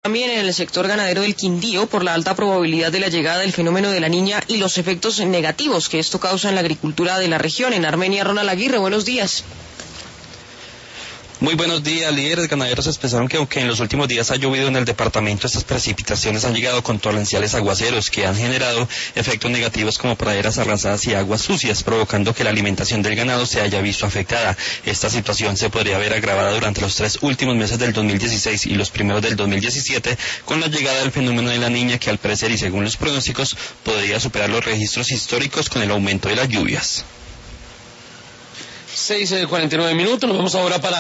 También en el sector ganadero del Quindío por la alta probabilidad de la llegada del fenómeno de la Niña y los efectos negativos que esto causa en la agricultura de la región. En Armenia, Ronald Aguirre, buenos días. Muy buenos días, líderes ganaderos expresaron que aunque en los últimos días ha llovido en el departamento, estas precipitaciones han llegado con torrenciales aguaceros que han generado efectos negativos como praderas arrasadas y aguas sucias, provocando que la alimentación del ganado se haya visto afectada. Esta situación se podría ver agravada durante los 3 últimos meses del 2016 y los primeros del 2017 con la llegada del fenómeno de la Niña que al parecer y según los pronósticos podría superar los registros históricos con el aumento de las lluvias. 6:49 minutos, nos vamos ahora para